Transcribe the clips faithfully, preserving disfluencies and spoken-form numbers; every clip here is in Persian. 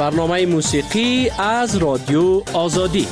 برنامه موسیقی از رادیو آزادی.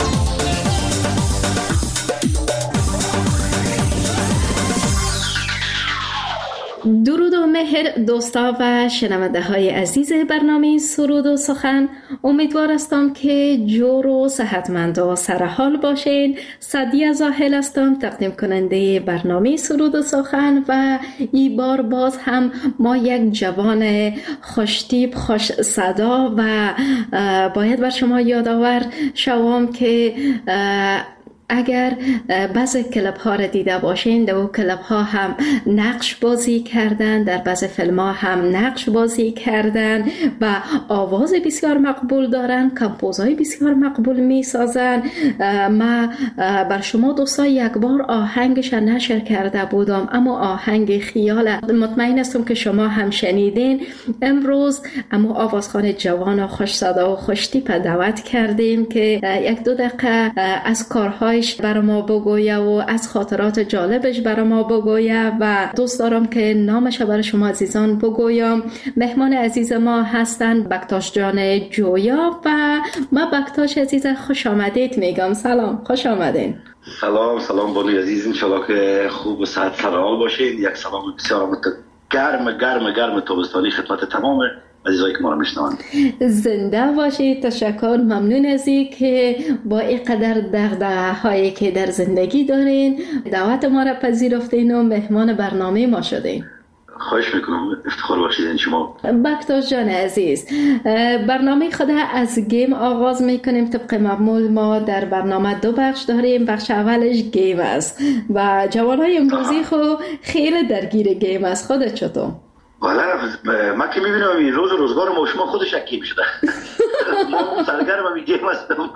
درود و مهر دوستا و شنونده های عزیز برنامه سرود و سخن، امیدوار هستم که جور و صحتمند و سرحال باشین. سعدیه زاهل هستم، تقدیم کننده برنامه سرود و سخن، و این بار باز هم ما یک جوان خوشتیپ خوش صدا و باید بر شما یادآور شوم که اگر بعضی کلپ ها را دیده باشین، در اون کلپ ها هم نقش بازی کردن، در بعضی فیلم ها هم نقش بازی کردن و آواز بسیار مقبول دارن، کمپوزهای بسیار مقبول می سازن. ما بر شما دوستا یک بار آهنگش نشر کرده بودم، اما آهنگ خیال، مطمئن هستم که شما هم شنیدین. امروز اما آوازخوان جوان و خوش صدا و خوش تیپ دعوت کردیم که یک دو دقیقه از کارهای برای ما بگویه و از خاطرات جالبش برای ما بگویه و دوست دارم که نامش برای شما عزیزان بگویم. مهمان عزیز ما هستند بکتاش جان جویا و ما بکتاش عزیز خوش آمدید میگم. سلام، خوش آمدین. سلام سلام بانی عزیز، انشالله که خوب و صحت سرحال باشین. یک سلام بسیار گرم گرم گرم تابستانی خدمت تمام عزیزایی که ما رو میشنوند. زنده باشید. تشکر، ممنون از این که با اینقدر دغدغه هایی که در زندگی دارین دعوت ما را پذیرفتین و مهمان برنامه ما شدین. خواهش میکنم، افتخار باشید شما. بکتاش جان عزیز، برنامه خود از گیم آغاز میکنیم. طبق معمول ما در برنامه دو بخش داریم. بخش اولش گیم است و جوانای امروزی خو خیلی درگیر گیم است. خودت چطور؟ والا من که میبینم این روز روزگار ما شما خودش گیم شده. ما سرگرم هم گیم هستم.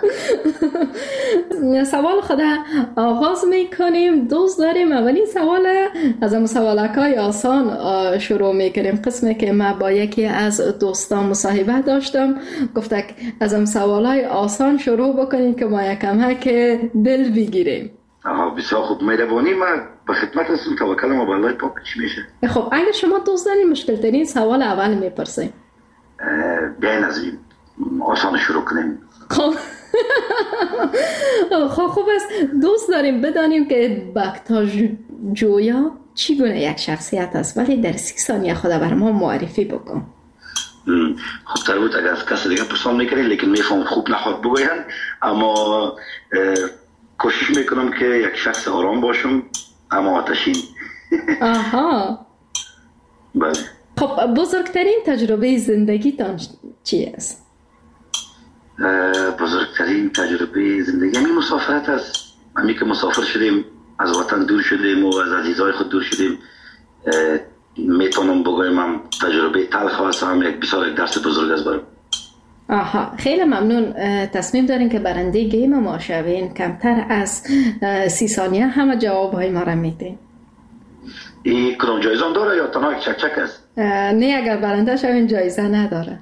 سوال خود آغاز میکنیم. دوست داریم اولین سوال از هم سوالکای آسان شروع میکنیم. قسمی که من با یکی از دوستان مصاحبه داشتم، گفته از هم سوالای آسان شروع بکنیم که ما یکم که دل بگیریم. آها بسیار خوب، مهربانی. من به خدمت هستم. توکل ما به الله پاک. چی میشه؟ خب اگه شما دوست دارین مشکل ترین سوال اول میپرسیم. بیاین از این آسان شروع کنیم. خب خب خوب است. دوست داریم بدانیم که بکتاش جویا چی گونه یک شخصیت است، ولی در سی ثانیه خود بر ما معرفی بکن. خب تر بود اگر از کسی دیگه پرسان میکنید، لیکن میفهم خوب نخواد بگوین، اما کوشش میکنم که یک شخص آرام باشم اما آتشین. آها. بله. خب بزرگترین تجربه زندگیتان چی است؟ بزرگترین تجربه زندگی همین مسافرت است. همین که مسافر شدیم، از وطن دور شدیم و از عزیزای خود دور شدیم. میتونم بگویم هم تجربه تلخ است، هم یک بسیار یک درس بزرگ است برام. آها، خیلی ممنون. تصمیم دارین که برنده گیم ما شوین. کمتر از سی ثانیه همه جواب های ما را میدین. این کدام جایزه هم داره یا تنها یک چک چک است؟ نه، اگر برنده شوین جایزه نداره.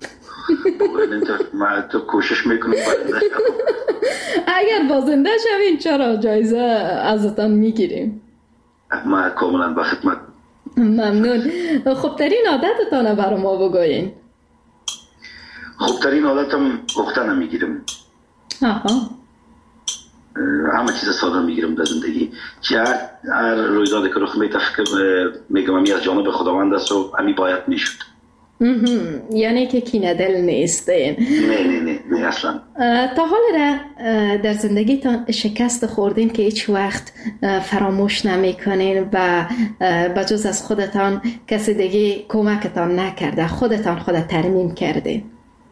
من تو کوشش میکنم برنده شوم. اگر بازنده شوین چرا جایزه ازتان میگیریم. ما کاملا به خدمت. ممنون. خوبترین عادتتان برای ما بگوین. خوبترین عادتم گفتن میگیرم. آها. همه چیز ساده میگیرم در زندگی. چه هر, هر رویدادی که رخ میده میگم امی از جانب خداوند است و امی باید میشد. یعنی که کینه دل نیستین؟ نه نه نه نه اصلا. تا حال را در زندگیتان شکست خوردین که هیچ وقت فراموش نمی کنین و بجز از خودتان کسی دیگه کمکتان نکرده، خودتان خودت ترمیم کردین؟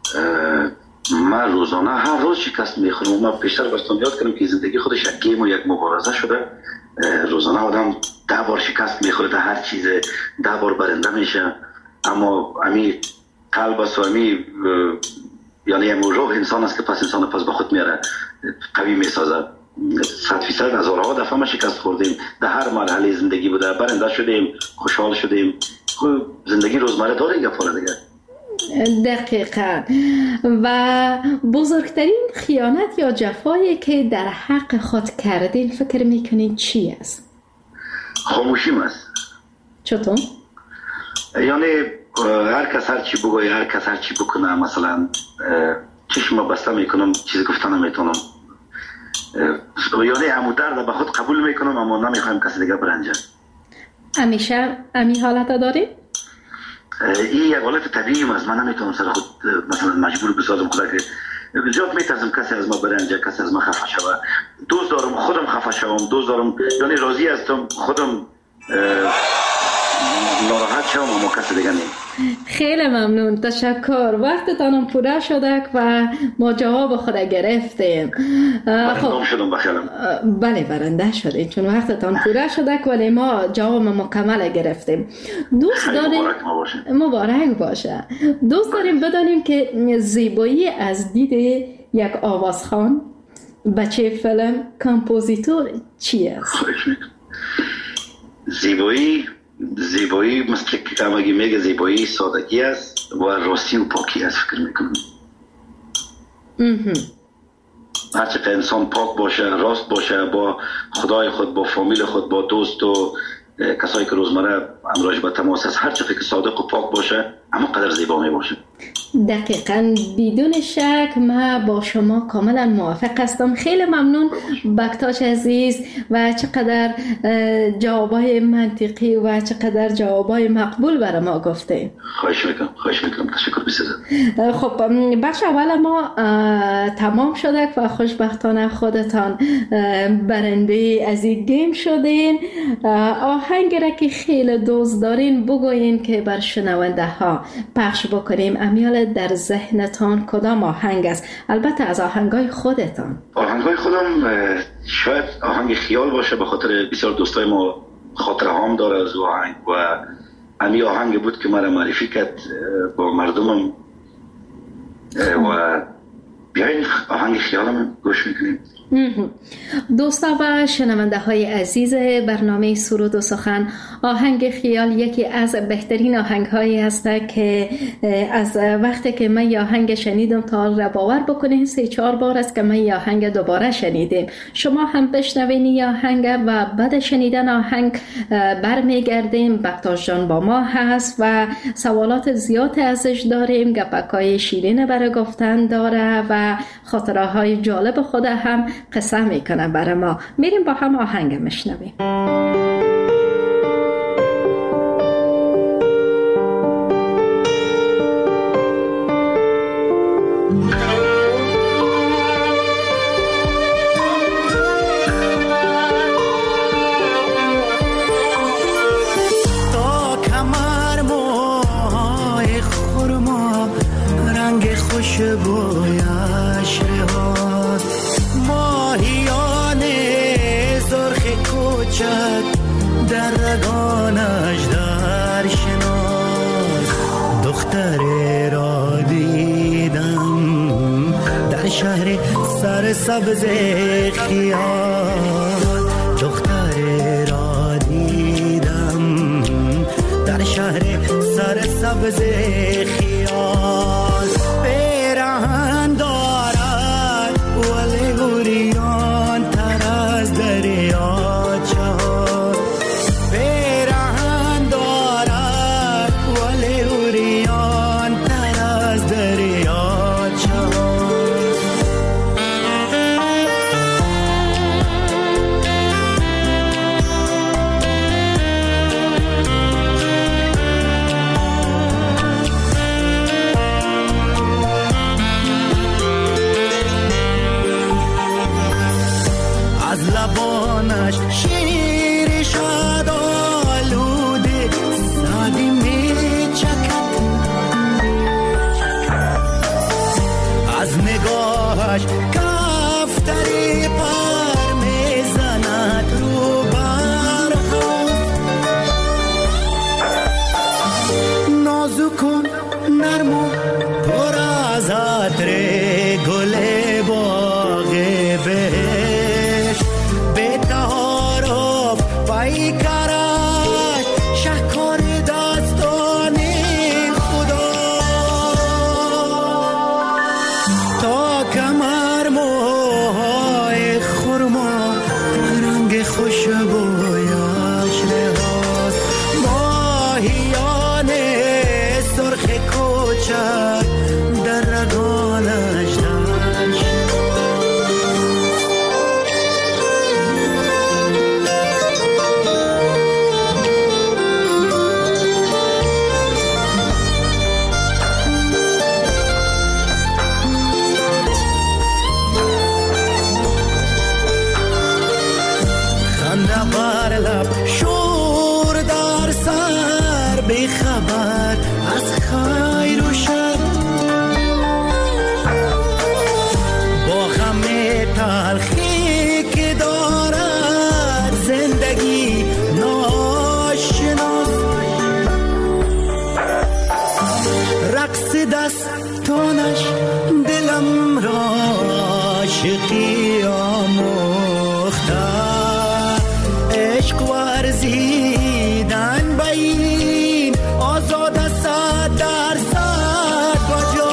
من روزانه هر روز شکست میخورم. من پیشتر بستم یاد کردم که زندگی خودش یک گیم و یک مبارزه شده. روزانه آدم ده بار شکست میخوره در هر چیز، ده بار برنده میشه، اما امی قلب است و امی یعنی امی روح انسان است که پس انسان پس به خود میاره، قوی میسازه. صد فیصد هزارها دفعه ما شکست خوردیم، در هر مرحله زندگی بوده، برنده شدیم، خوشحال شدیم. خب زندگی روزمره داره این گفاره دیگه. دقیقاً. و بزرگترین خیانت یا جفایی که در حق خود کردین فکر میکنین چی است؟ خاموشیم است. چطور؟ یعنی هر کس هر چی بگوی، هر کس هر چی بکنه، مثلا چشم بسته میکنم، چیزی گفتن نمیتونم، یعنی امو درد به خود قبول میکنم اما نمیخوایم کسی دیگه برنجه. همیشه امی حالت داری؟ این یک حالت طبیعی است. من نمیتونم سر خود مثلا مجبور بسازم خدا که زیاد میترسم کسی از ما برنجه، کسی از ما خفه شوه. دوست دارم خودم خفه شوم، دوست دارم یعنی راضی هستم خودم ناراحت شوم اما کسی دیگه نیم. خیلی ممنون، تشکر. وقتتانم پوره شده و ما جواب خود گرفتیم. برنده شدم بخیرم. بله برنده شدیم چون وقتتان پوره شده ولی ما جواب مکمل گرفتیم. دوست داریم مبارک ما باشه. مبارک باشه. دوست داریم بدانیم که زیبایی از دید یک آوازخوان، بچه فیلم، کامپوزیتور چی است؟ زیبایی زیبایی مثل که همگی میگه زیبایی سادگی است و راستی و پاکی است. فکر میکنم هرچه انسان پاک باشه، راست باشه با خدای خود، با فامیل خود، با دوست و کسایی که روزمره امراج به تماس است، هرچه که صادق و پاک باشه اما قدر زیبا می باشه. دقیقاً بدون شک من با شما کاملا موافق هستم. خیلی ممنون بکتاش عزیز و چقدر جوابای منطقی و چقدر جوابای مقبول برای ما گفتین. خواهش میکنم خواهش میکنم تشکر بسیار. خب بخش اول ما تمام شده و خوشبختانه خودتان برنده از این گیم شدین. آهنگی را که خیلی دوست دارین بگوین که بر شنونده ها پخش بکنیم. امیال در ذهنتان کدام آهنگ است؟ البته از آهنگای خودتان. آهنگای خودم شاید آهنگ خیال باشه، به خاطر بسیار دوستای ما خاطره هام داره از آهنگ و امی آهنگ بود که مرا معرفی کرد با مردمم و بیاین آهنگ خیالم گوش میکنیم. دوستا و شنونده های عزیز برنامه سرود و سخن، آهنگ خیال یکی از بهترین آهنگ هایی هست که از وقتی که من یا آهنگ شنیدم تا را باور بکنین سه چهار بار است که من یا آهنگ دوباره شنیدیم. شما هم بشنوین یا آهنگ و بعد شنیدن آهنگ برمیگردیم. بکتاش جان با ما هست و سوالات زیاد ازش داریم، گپکای شیرین برای گفتن داره و خاطره های جالب خود هم قصه میکنه برای ما. میریم با هم آهنگ میشنویم. تا کمر موهای خرما رنگ خوشبویش رهاست، ماهیان زرخ کوچک در رگانش در شناس. دختر را دیدم در شهر سر سبز خیال، دختر را دیدم در شهر سر سبز خیال. پیرهن دارد ولی گریان تر از دریاچه، پیرهن دارد ولی گریان تر از دریاچه. از لبانش شیر شد آلوده سادی می چکد، از نگاهش کفتری پر می زند رو برهم. نازک و نرم و پر از عطر گل باغ بهشت، به تعارف پیکرش شهکار دستان خدا. تا کمر موهای خرما رنگ خوشبویش رهاست، ماهیان خبر از خیر و شر، با غم تلخی که دارد زندگی ناشناس، رقص دستانش دلم را عاشقی آموخته، عشق ورزیدن به این آزاد صد درصد کجا،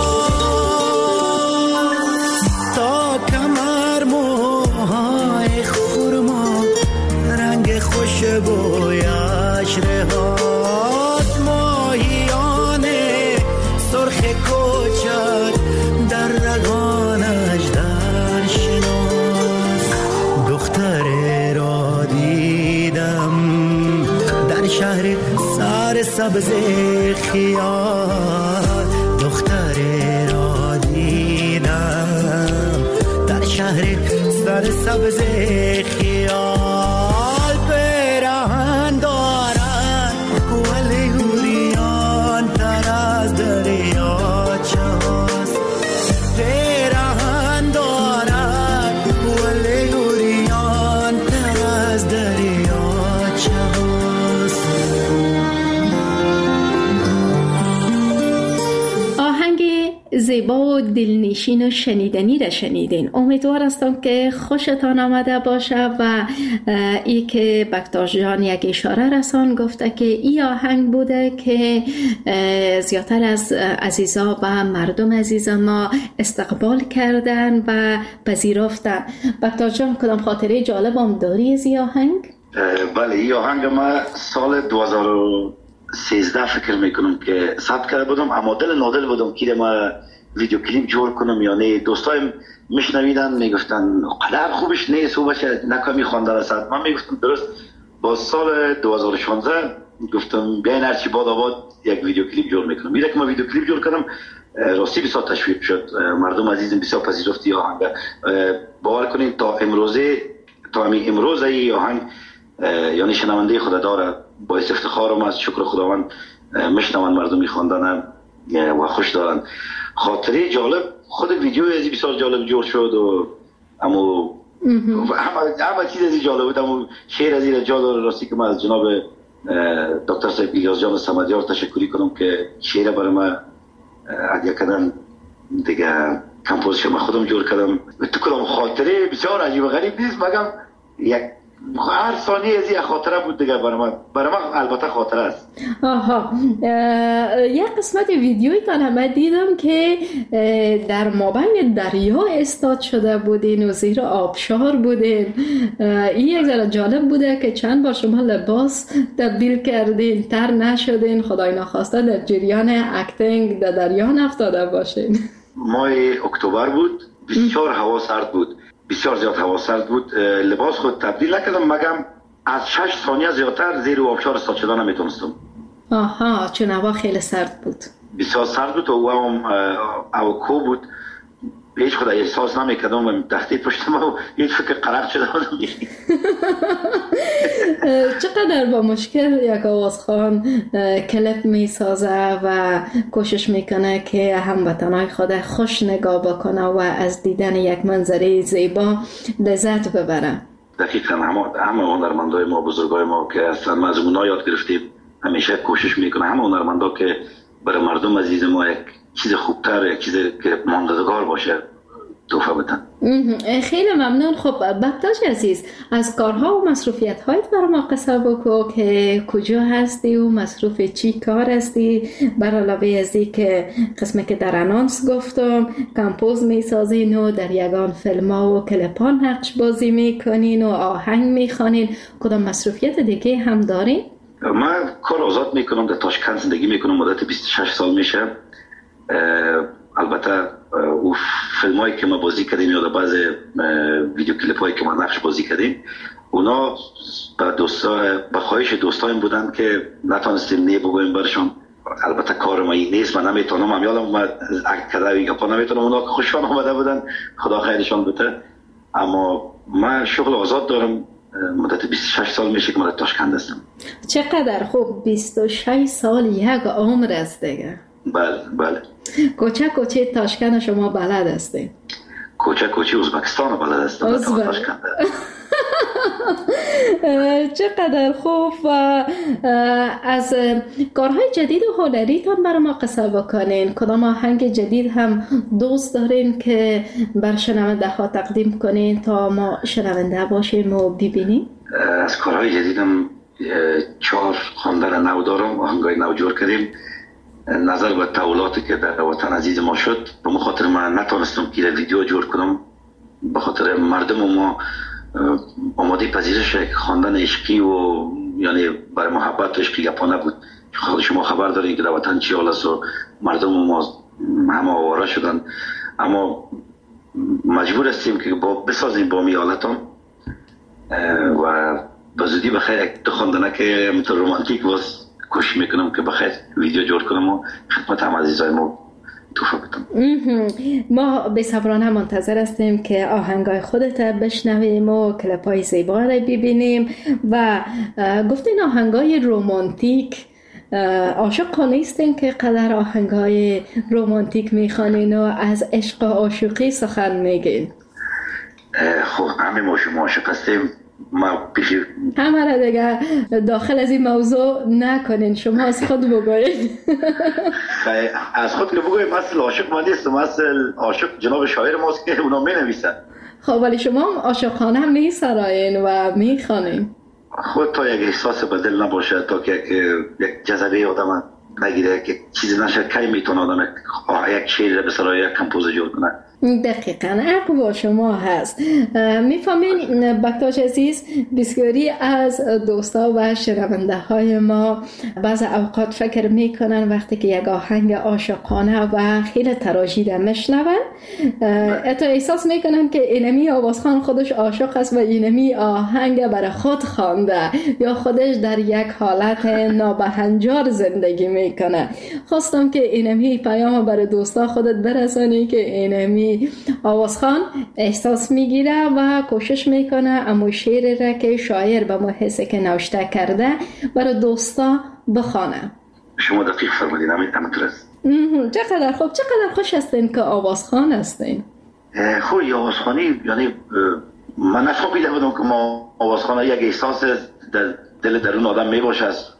تا کمر موهای خرما رنگ خوشبویش رهاست، ماهیان سرخ کوچک در رگانش در شناس، دختر را دیدم در شهر سر سبز خیال، دختر را دیدم در شهر سر سبز خیال، پیراهن دارد ولی اوریان تر از دریاچه هاست، پیراهن دارد ولی اوریان تر از دریاچه هاست. آهنگ زیبا و دلنشین و شنیدنی را شنیدین. امیدوار هستم که خوشتان آمده باشه و ای که بکتاش جان یک اشاره رسان گفته که ای آهنگ بوده که زیادتر از عزیزا و مردم عزیز ما استقبال کردن و پذیرفتن. بکتاش جان کدام خاطره جالب هم داری از ای آهنگ؟ بله، ای آهنگ ما سال دو هزار و سیزده فکر میکنم که ثبت کرده بودم، اما دل نادل بودم که ما ویدیو کلیپ جور کنم، یعنی دوستایم میشنویدن میگفتن قدر خوبش نیست و باشه نکامی خوانده رسد، من میگفتم درست. با سال دو هزار و شانزده گفتم بیاین هرچی باد آباد یک ویدیو کلیپ جور میکنم. میره که ما ویدیو کلیپ جور کردم، راستی بسیار تشویق شد، مردم عزیزم بسیار پذیرفتی آهنگ. باور کنین تا امروزه تا همین امروز ای آهنگ یعنی شنونده خود داره، باعث افتخارم از شکر خداوند میشنون مردم میخواندن و خوش دارن. خاطره جالب خود ویدیو ازی بسیار جالب جور شد و اما همه همه چیز ازی جالب بود، اما شعر ازی را جا داره. راستی که من از جناب دکتر صاحب الیاس جان صمدیار تشکری کنم که شعر برای من هدیه کردن دیگه، کمپوزیشن من خودم جور کردم. تو کدام خاطره بسیار عجیب و غریب نیست، مگم یک هر ثانیه از یک خاطره بود دیگه برای من. برای من البته خاطره است. آها، یک قسمت ویدیویی که من دیدم که در مابین دریا استاد شده بودین و زیر آبشار بودین. این یک ذره جالب بوده که چند بار شما لباس تبدیل کردین، تر نشدین، خدای نخواسته در جریان اکتینگ در دریا نفتاده باشین. ماه اکتبر بود، بسیار هوا سرد بود، بسیار زیاد هوا سرد بود. لباس خود تبدیل نکردم، مگم از شش ثانیه زیادتر زیر آبشار استاد شدن نمیتونستم. آها، چون هوا خیلی سرد بود. بسیار سرد بود و هم اوکو بود، هیچ خود احساس نمیکردم و تختی پشتم و هیچ فکر قرق شده بودم. چقدر با مشکل یک آوازخوان کلیپ میسازه و کوشش میکنه که هموطنای خود خوش نگاه بکنه و از دیدن یک منظره زیبا لذت ببره. دقیقاً همه همه هنرمندای ما، بزرگای ما که اصلا ما از اونا یاد گرفتیم، همیشه کوشش میکنه همه هنرمندا که برای مردم عزیز ما یک چیز خوبتر، یک چیز که ماندگار باشه تحفه بدن. خیلی ممنون. خب بکتاش عزیز، از کارها و مصروفیت هایت برای ما قصه بکو که کجا هستی و مصروف چی کار هستی، بر علاوه از این که قسمه که در انانس گفتم کمپوز میسازین و در یگان فیلم ها و کلپان نقش بازی میکنین و آهنگ میخوانین، کدام مصروفیت دیگه هم دارین؟ من کار آزاد میکنم، در تاشکند زندگی میکنم، مدت بیست و شش سال میشه. البته او فیلم هایی که ما بازی کردیم یا بعض ویدیو کلیپ هایی که ما نقش بازی کردیم، اونا به دوستا به خواهش دوستایم بودن که نتونستیم نه بگویم برشون. البته کار ما این نیست، من نمیتونم، هم یادم اومد اکت کرده یا پا نمیتونم، اونا خوشحال آمده بودن، خدا خیرشان بده. اما من شغل آزاد دارم، مدت بیست و شش سال میشه که من تاشکند هستم. چقدر خوب، بیست و شش سال یک عمر است دیگه. بله بله. کوچه کوچه تاشکند شما بلد هستید؟ کوچه کوچه ازبکستان بلد هستم. تاشکند. چقدر خوب. و از کارهای جدید و هنریتان برای ما قصه بکنین. کدام آهنگ جدید هم دوست دارین که بر شنونده ها تقدیم کنین تا ما شنونده باشیم و ببینیم؟ از کارهای جدیدم چهار خواندن نو دارم، آهنگای نو جور کردیم. نظر به تحولاتی که در وطن عزیز ما شد، به خاطر من نتونستم که ویدیو جور کنم، به خاطر مردم ما آماده پذیرش خواندن عشقی و یعنی برای محبت و عشقی گپا نبود. خود شما خبر دارین که در وطن چی حال است و مردم ما همه آواره شدن، اما مجبور هستیم که با بسازیم با می حالتان و به زودی بخیر یک دو خواندنه که همینطور رومانتیک باز کوشش میکنم که بخیر ویدیو جور کنم و خدمت هم عزیزای ما توفه بدم. ما بی‌صبرانه منتظر هستیم که آهنگای خودت بشنویم و کلیپای زیبا را ببینیم. و گفتین آهنگای رومانتیک، عاشق نیستین که قدر آهنگای رومانتیک میخوانین و از عشق و عاشقی سخن میگین؟ خب همه ما شما عاشق هستیم. ما پیش همه را دیگه داخل از این موضوع نکنین، شما از خود بگوین. از خود که بگویم اصل عاشق ما نیستم، اصل عاشق جناب شاعر ماست که اونا می نویسن. خب ولی شما عاشقانه می سراین و می خوانین. خود تا یک احساس به دل نباشه، تا که یک جذبه آدم نگیره که چیزی نشه، کی میتونه آدم یک شعر به سرای یک کمپوز جور کنه. دقیقاً حق با شما هست. میفهمین بکتاش عزیز، بسیاری از دوستا و شنونده های ما بعض اوقات فکر میکنن وقتی که یک آهنگ عاشقانه و خیلی تراژیده میشنون، حتی احساس میکنن که اینمی آوازخوان خودش عاشق است و اینمی آهنگ برای خود خوانده یا خودش در یک حالت نابهنجار زندگی میکنه. خواستم که اینمی پیام برای دوستا خودت برسانی که اینمی آوازخوان احساس میگیره و کوشش میکنه اما شعر را که شاعر به ما حسی که نوشته کرده برای دوستا بخوانه. شما دقیق فرمودین، همینطور است. چقدر خوب، چقدر خوش هستین که آوازخوان هستین. خب آوازخوانی یعنی من نفهمیده بودم که ما آوازخوان یک احساس در دل درون آدم میباشه است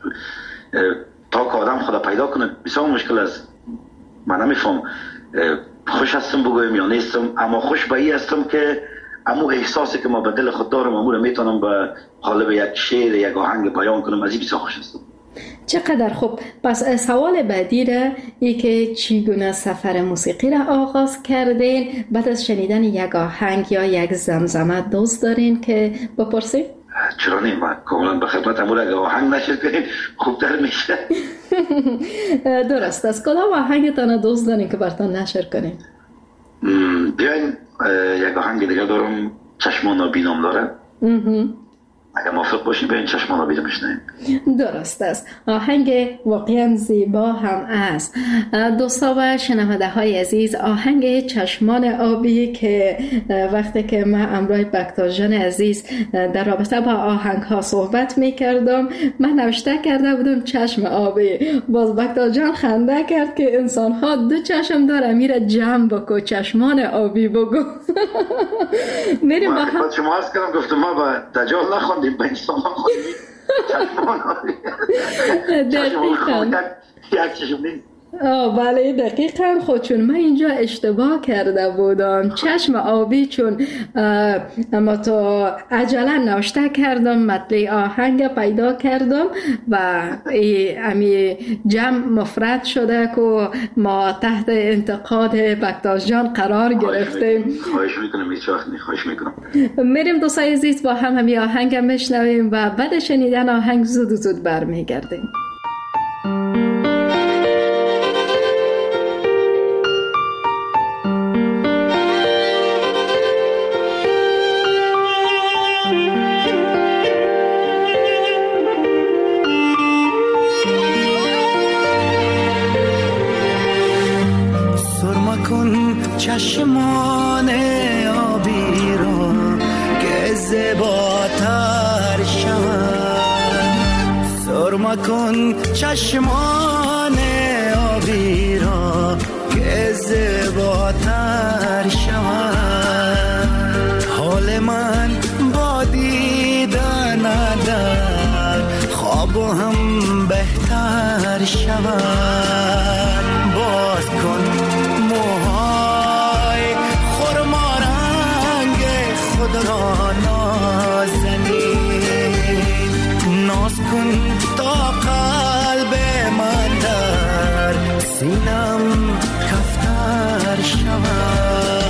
تا که آدم خدا پیدا کنه بسیار مشکل است. من نمیفهم خوش هستم بگویم یا نیستم، اما خوش به این هستم که امو احساسی که ما به دل خود دارم امو رو میتونم به قالب یک شعر یک آهنگ بیان کنم، از این بسیار خوش هستم. چقدر خوب. پس سوال بعدی را ای که چگونه سفر موسیقی را آغاز کردین بعد از شنیدن یک آهنگ یا یک زمزمه دوست دارین که بپرسید؟ چرا نیم، من کاملا به خدمت امور اگه آهنگ نشر کنین خوبتر میشه. درست است. کدام آهنگتان دوست دارین که براتون نشر کنین؟ بیاین یک آهنگ دیگه دارم، چشمان آبینام داره. اگه موافق باشین بیاین چشمان آبی رو بشنویم. درست است. آهنگ واقعا زیبا هم است. دوستا و شنونده های عزیز، آهنگ چشمان آبی که وقتی که من امروی بکتاش جان عزیز در رابطه با آهنگ ها صحبت می کردم من نوشته کرده بودم چشم آبی، باز بکتاش جان خنده کرد که انسان ها دو چشم داره، میره جمع بکو چشمان آبی بگو. میریم با هم شما هست کردم گفتم ما با دجال نخوندیم به انسان ها خوندیم چشمان آبی. دقیقا یک چشم نیست. آه بله دقیقا. خود چون من اینجا اشتباه کرده بودم، چشم آبی، چون اما تو عجله نوشته کردم مطلع آهنگ پیدا کردم و امی جمع مفرد شده که ما تحت انتقاد بکتاش جان قرار گرفتیم. خواهش میکنم هیچ وقت نی خواهش میکنم. میریم دوستای عزیز با هم همی آهنگ میشنویم و بعد شنیدن آهنگ زود زود برمیگردیم. چشمان آبی را که زیباتر سرما کن چشمان آبی را که زیباتر شود. حال من با دیدن در خواب هم بهتر شود. باز کن موهای خرما رنگ خود را نازنین، ناز کن تا قلب من در سینم کفتر شود.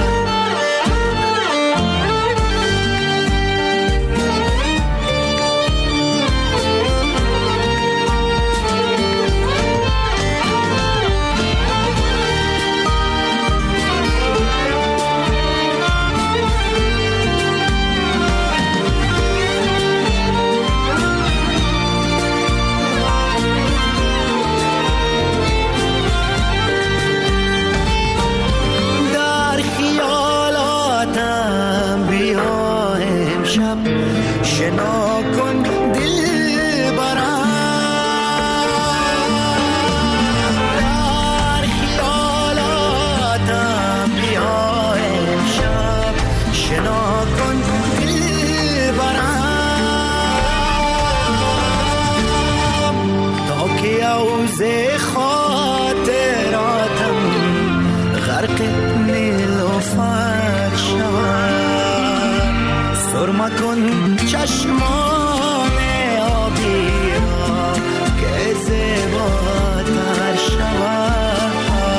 سرما کن چشمان آبی را که زیباتر شود.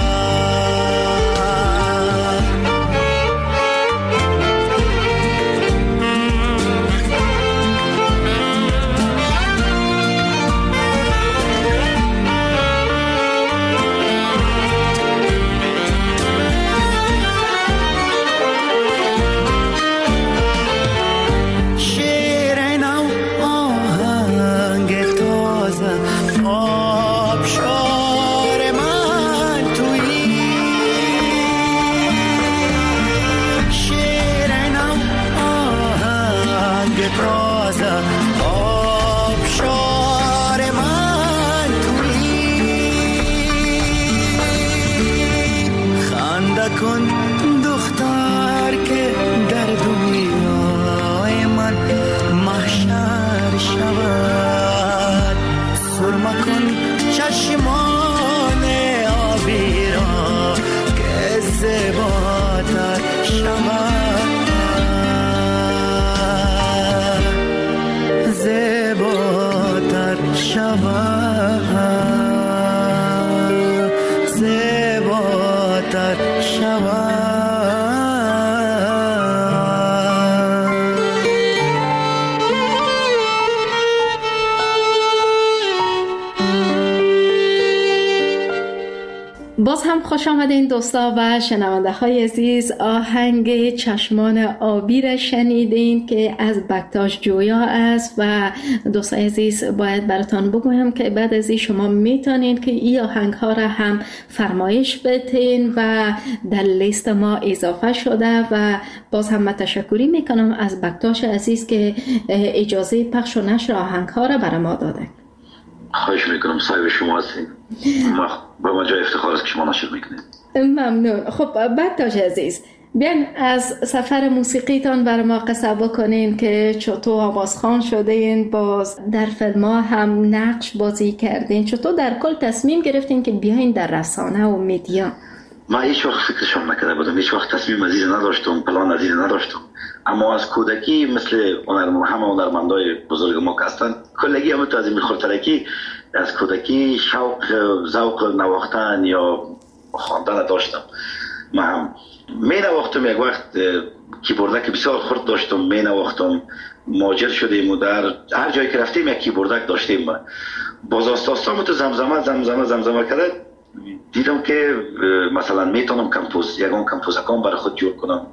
باز هم خوش آمدین دوستا و شنونده های عزیز. آهنگ چشمان آبی را شنیدین که از بکتاش جویا است و دوستای عزیز باید براتان بگویم که بعد از این شما میتونین که این آهنگ ها را هم فرمایش بدین و در لیست ما اضافه شده و باز هم من تشکری میکنم از بکتاش عزیز که اجازه پخش و نشر آهنگ ها را برای ما داده. خواهش میکنم، صاحب شما هستیم، ما با ما جای افتخار است که شما نشر میکنید. ممنون. خب بکتاش عزیز، بیاین از سفر موسیقیتان برای ما قصه بکنین که چطور آوازخوان شدین، باز در فیلم ها هم نقش بازی کردین، چطور در کل تصمیم گرفتین که بیاین در رسانه و میدیا؟ ما هیچ وقت فکرشم نکرده بودم، هیچ وقت تصمیم عزیز نداشتم، پلان عزیز نداشتم، اما از کودکی مثل هنرمند همه هنرمندای بزرگ ما که هستن کلگی هم تو از این میخورترکی از کودکی شوق ذوق نواختن یا خواندن داشتم. من هم می نواختم، یک وقت کیبوردک بسیار خرد داشتم، می نواختم، مهاجر شدیم و در هر جایی که رفتیم یک کیبوردک داشتیم. باز آستاستام تو زمزمه زمزمه زمزمه کرده دیدم که مثلا میتونم کمپوز یکم کمپوزکان برای خود جور کنم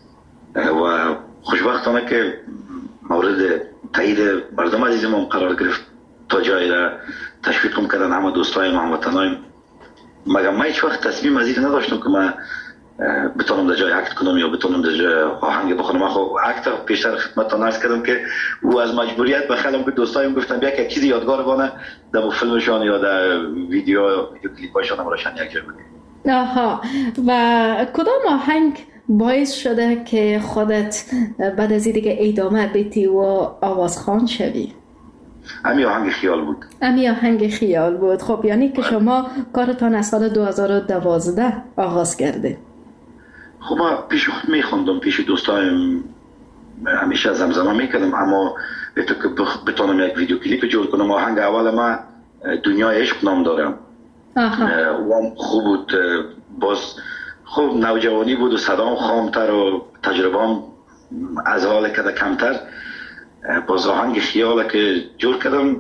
و خوشبختانه که مورد تایید مردم عزیزم قرار گرفت، تا جایی را تشویقم کردن همه دوستای ما هموطنایم. مگر من هیچ وقت تصمیم عزیز نداشتم که من بتونم در جای اکت کنم یا بتونم در جای آهنگ بخونم. خب اکت پیشتر خدمتتان عرض کردم که او از مجبوریت به خلم به دوستایم گفتم بیا که چیزی یادگار بانه در فیلمشان یا در ویدیو ویدیو کلیپاشان هم راشن یک جای بودیم. آها. و کدام آهنگ باعث شده که خودت بعد از این دیگه ادامه بدی و آوازخوان شوی؟ امی آهنگ خیال بود. امی آهنگ خیال بود. خب یعنی که شما کارتان از سال دو هزار و دوازده آغاز کرده. خب ما پیش خود میخوندم، پیش دوستایم همیشه زمزمه میکردم، اما به تو که بتونم یک ویدیو کلیپ جور کنم. آهنگ اول ما دنیای عشق نام دارم. آها. و خوب بود. باز خوب نوجوانی بود و صدام خامتر و تجربه‌ام از حال کده کمتر. باز آهنگ خیاله که جور کردم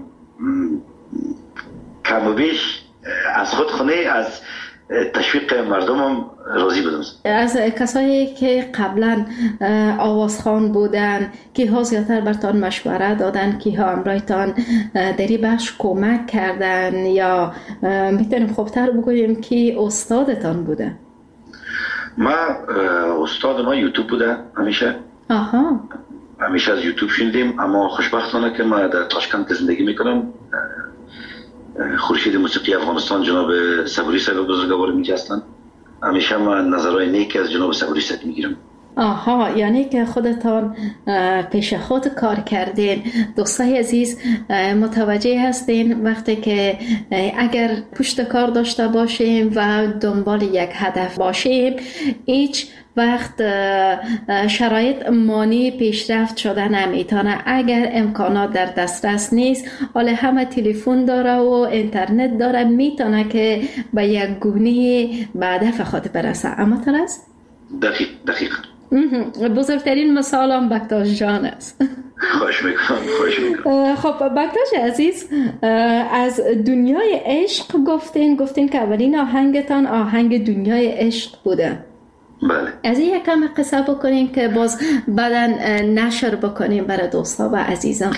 کم و بیش از خود خونه از تشویق مردمم راضی بودم. از کسایی که قبلا آوازخوان بودن که ها زیادتر برتان مشوره دادن، که ها امرایتان دری بخش کمک کردن، یا میتونیم خوبتر بگوییم که استادتان بوده؟ ما استاد ما یوتیوب بوده همیشه. آها. همیشه از یوتیوب شنیدیم، اما خوشبختانه که ما در تاشکند زندگی میکنم. خورشید موسیقی افغانستان جناب صبوری صاحب بزرگوار میگه هستن. همیشه من نظرهای نیک از جناب صبوری صاحب میگیرم. آها، یعنی که خودتان پیش خود کار کردین. دوستای عزیز متوجه هستین وقتی که اگر پشت کار داشته باشیم و دنبال یک هدف باشیم، هیچ وقت شرایط مانع پیشرفت شده نمیتونه. اگر امکانات در دسترس نیست، حالا همه تلفن داره و اینترنت داره، میتونه که به یک گونه به هدف خود برسه. اما ترس؟ دقیق دقیق بزرگترین مثال هم بکتاش جان است. خوش میکنم خوش میکنم. خب بکتاش عزیز، از دنیای عشق گفتین گفتین که اولین آهنگتان آهنگ دنیای عشق بوده. بله. از این یکم قصه بکنیم که باز بعدا نشر بکنیم برای دوستا و عزیزان.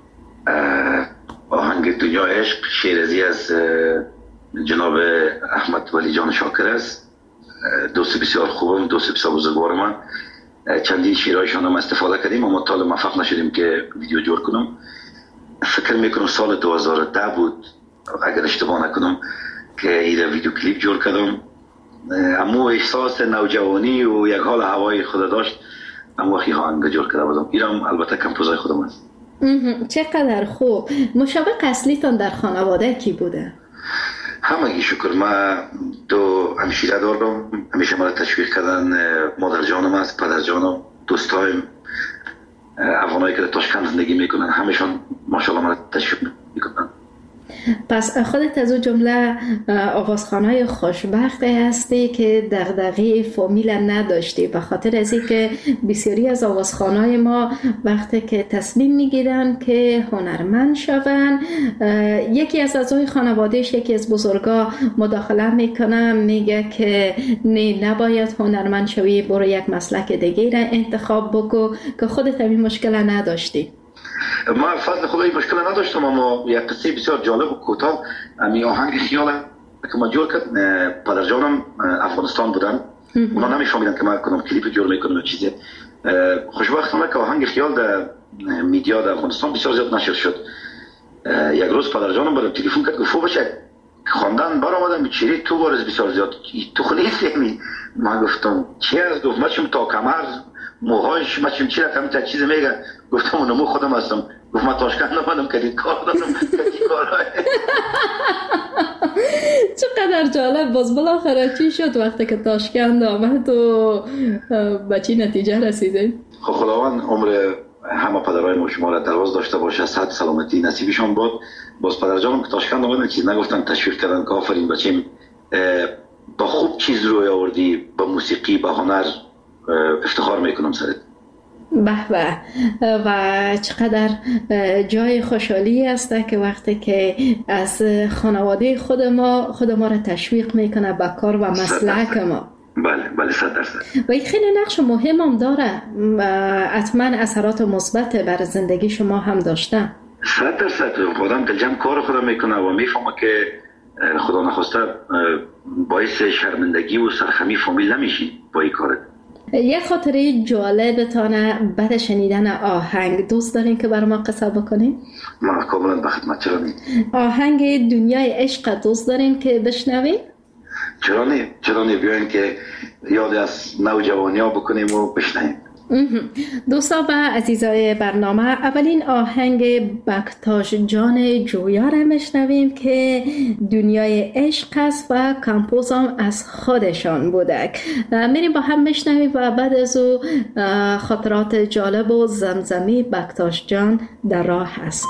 آهنگ دنیای عشق شیرازی از جناب احمد ولی جان شاکر است. دوست بسیار خوبم، دوست بسیار بزرگوار من. چندین شیرهایشان هم استفاده کردیم، اما تا موفق نشدیم که ویدیو جور کنم. فکر میکنم سال دو هزار و ده بود اگر اشتباه نکنم که این ویدیو کلیپ جور کردم. اما احساس نوجوانی و یک حال هوای خود داشت، اما وقتی آهنگ جور کرده بودم. اینم البته کمپوزای خودم است. چقدر خوب. مشابه اصلیتان در خانواده کی بوده؟ همگی شکر. ما دو همشیره دارم، همیشه مرا تشویق کردن. مادر جانم است، پدر جانم، دوستایم افغانایی که در تاشکند زندگی میکنن، همشون ماشاءالله مرا تشویق میکنن. پس خودت از اون جمله آوازخوانای خوشبخت هستی که دغدغه فامیل نداشتی، به خاطر از اینکه بسیاری از آوازخوانای ما وقتی که تصمیم میگیرن که هنرمند شون، یکی از اعضای خانوادهش، یکی از بزرگا مداخله میکنه، میگه که نه نباید هنرمند شوی، برو یک مسلک دیگه را انتخاب بکو، که خودت همین مشکل نداشتی. ما فضل خدایی مشکل نداشتم، اما یک قصه بسیار جالب و کوتاه. امی آهنگ خیال که ما جور کرد، پدر جانم افغانستان بودن، اونا نمیفهمیدن که ما کنم کلیپ جور میکنم و چیزی. خوشبختانه که آهنگ خیال در میدیا در افغانستان بسیار زیاد نشر شد. یک روز پدر جانم برام تلفن کرد، گفت بچه خواندن برآمدن چیری تو وارز بسیار زیاد تو خلی فهمی. ما گفتم چی است؟ گفت ما چم تا کمر موهاش ما چم چی رقم تا چیز میگه. گفتم اونم مو خودم هستم. گفت ما تاشکند اومدم که کار دارم که کارهای. چقدر جالب. باز بالاخره چی شد وقتی که تاشکند آمد و به چی نتیجه رسیده؟ خب خداوند عمر همه پدرای ما شما را دراز داشته باشه، صحت سلامتی نصیبشان باد. باز پدر جانم که تاشکند آمدن چیز نگفتن، تشویق کردن که آفرین بچیم با خوب چیز روی آوردی، با موسیقی، با هنر افتخار میکنم سرت. به به. و چقدر جای خوشحالی است که وقتی که از خانواده خود ما خود ما را تشویق میکنه به کار و مسلک ما. بله بله صد درصد. و این خیلی نقش مهم هم داره، حتما اثرات مثبت بر زندگی شما هم داشته. صد درصد. آدم دلجم کار خودم میکنه و میفهمه که خدا نخواسته باعث شرمندگی و سرخمی فامیل نمیشی با این کارت. یه خاطره جالبتانه بعد شنیدن آهنگ دوست دارین که برای ما قصه بکنین؟ ما کاملا به خدمت. چرا نی؟ آهنگ دنیای عشق دوست دارین که بشنوین؟ چرا نی؟ چرا نی؟ بیاین که یاد از نوجوانی ها بکنیم و بشنویم. دوستان و عزیزای برنامه، اولین آهنگ بکتاش جان جویا را میشنویم که دنیای عشق است و کمپوز هم از خودشان بوده. میریم با هم میشنویم و بعد از او خاطرات جالب و زمزمی بکتاش جان در راه هست.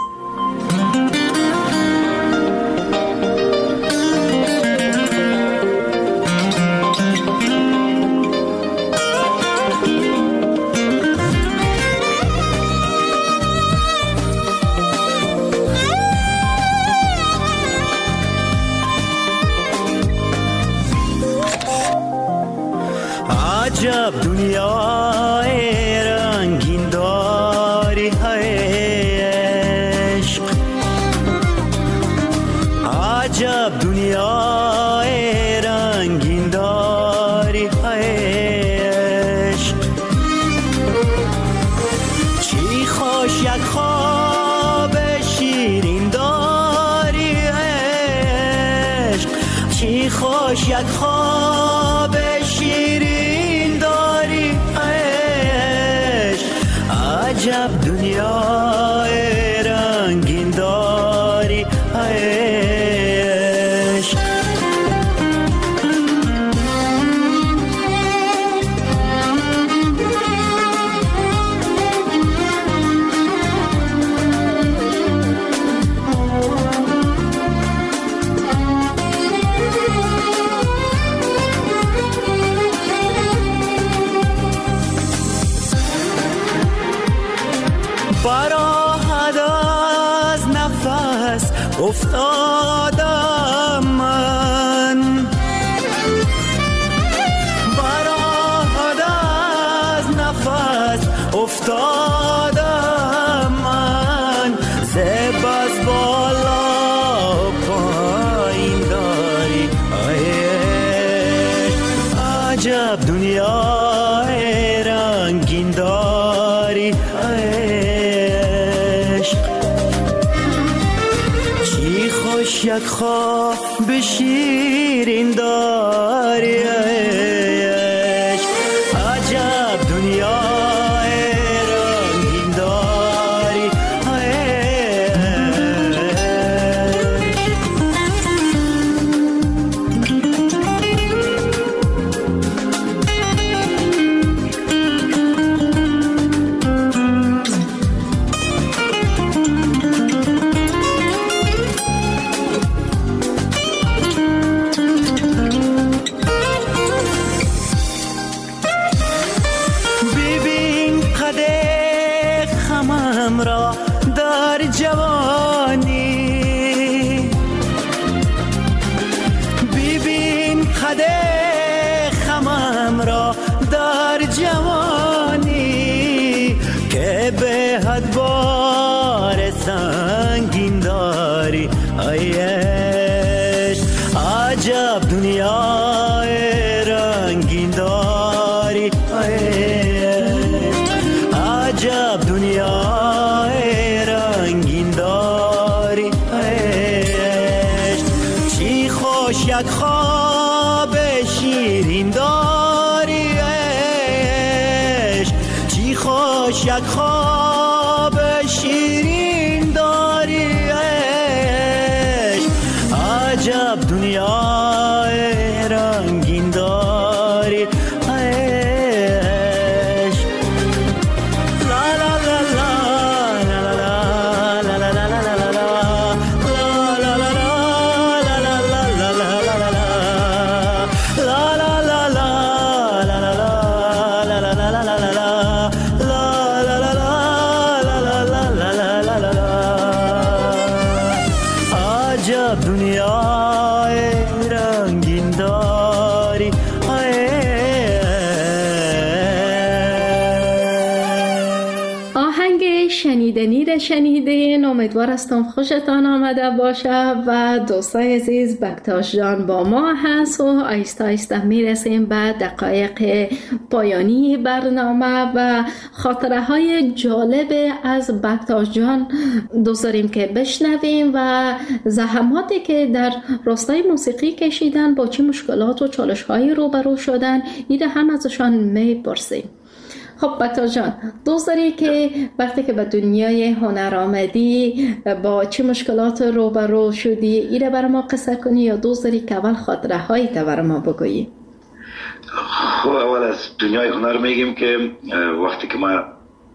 عجب دنیای رنگین داری عشق، عجب دنیای رنگین داری عشق، چی خوش یک خواب شیرین داری عشق، چی خوش یک خواب شیرین داری عشق، عجب دنیای رنگین داری عشق. براحت از نفس افتادم من، براحت از نفس افتادم من، زب از بالا پایین داری عجب دنیای رنگین داری عشق، چی خوش یک خواب شیرین داری عشق، عجب دنیای رنگین داری را در جوانی، ببین قد خمم را در جوانی، که به حد بار سنگین داری عشق، عجب دنیای رنگین داری عشق، عجب دنیای رنگین داری عشق، چی خوش یک خواب شیرین داری عشق، چی خوش یک خواب شیرین داری عشق، عجب دنیای رنگین داری la la la آهنگ شنیدنی را شنیدین. امیدوار هستم خوشتان آمده باشه و دوستای عزیز بکتاش جان با ما هست و آیسته آیسته میرسیم به دقایق پایانی برنامه و خاطره های جالب از بکتاش جان دوست داریم که بشنویم و زحماتی که در راستای موسیقی کشیدن، با چه مشکلات و چالش هایی روبرو شدن، ایره هم ازشان میپرسیم. خب بکتاش جان، دوست داری که وقتی که به دنیای هنر آمدی با چه مشکلات روبرو شدی ایره برای ما قصه کنی یا دوست داری که اول خاطره هایی تا برای ما بگویی؟ خب اول از دنیای هنر میگیم که وقتی که ما